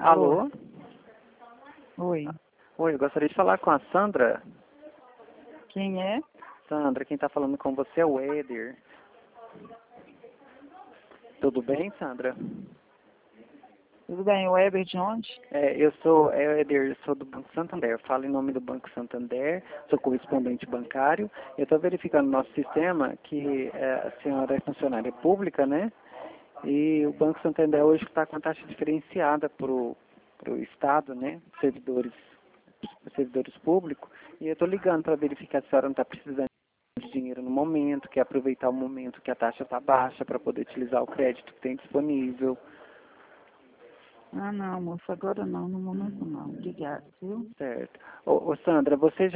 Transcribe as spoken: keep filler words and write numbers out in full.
Alô? Oi. Oi, eu gostaria de falar com a Sandra. Quem é? Sandra, quem está falando com você é o Éder. Tudo bem, Sandra? Tudo bem, o Weber de onde? É, eu sou é, o Éder, eu sou do Banco Santander. Eu falo em nome do Banco Santander, sou correspondente bancário. Eu estou verificando no nosso sistema que é, a senhora é funcionária pública, né? E o Banco Santander hoje está com a taxa diferenciada para o Estado, né? Servidores, servidores públicos. E eu estou ligando para verificar se a senhora não está precisando de dinheiro no momento, quer aproveitar o momento que a taxa está baixa para poder utilizar o crédito que tem disponível. Ah, não, moço, agora não, no momento não. Obrigado, viu? Certo. Ô, ô Sandra, você já